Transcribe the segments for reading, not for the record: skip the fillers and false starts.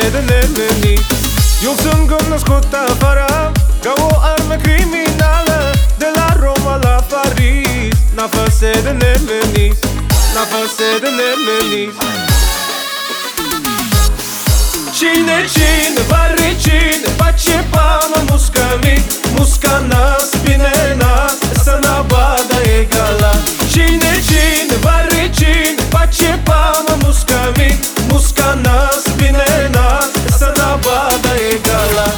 nell'eni. Io son con nascosta farà, cavo arme criminale, della Roma alla Paris. Na fase nell'eni, na fase nell'eni. Cine, cine, varri cine, pace pama muskami, muskanas binena, sana bada egala. Cine, cine, varri cine, pace pama muskami, muskanas binena, sana bada egala.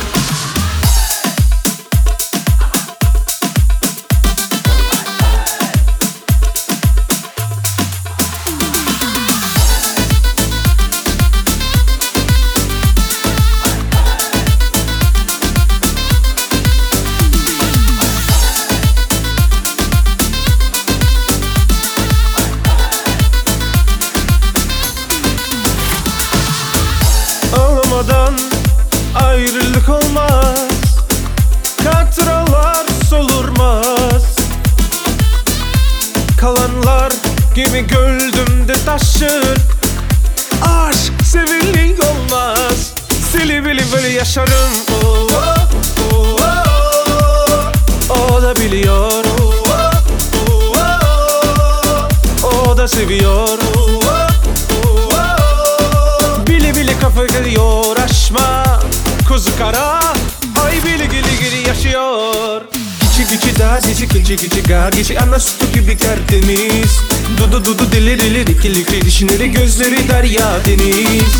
Ayrılık olmaz, katıralar solurmaz. Kalanlar gibi gönlümde taşır. Aşk sevillik olmaz, sili bili böyle yaşarım. Oh, oh, oh, oh. O da biliyor, oh, oh, oh. O da seviyor, oh, oh, oh. Bili bili kafa geliyor aşma. Kuzu kara, ay bili gili gili yaşıyor. Gici gici da cici gici gici ga gici ana sütü gibi tertemiz. Dudu dudu dili dili dikili dikili dişleri gözleri derya deniz.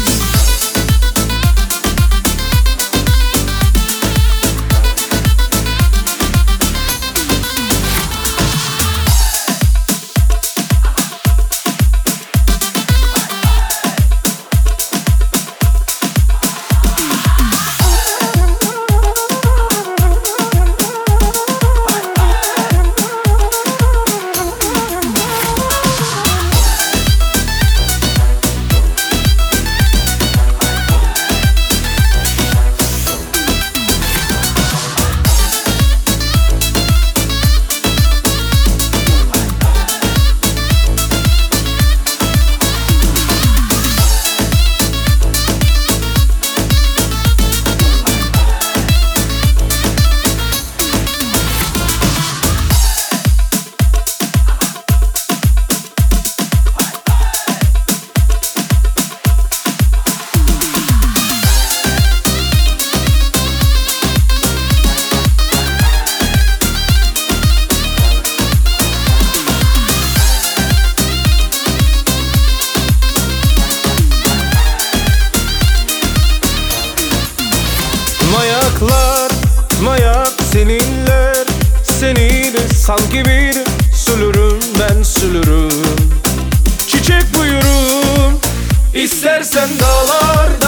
Mayaklar, mayak seninler, seninle sanki bir sülürüm ben sülürüm. Çiçek buyurun, istersen dağlar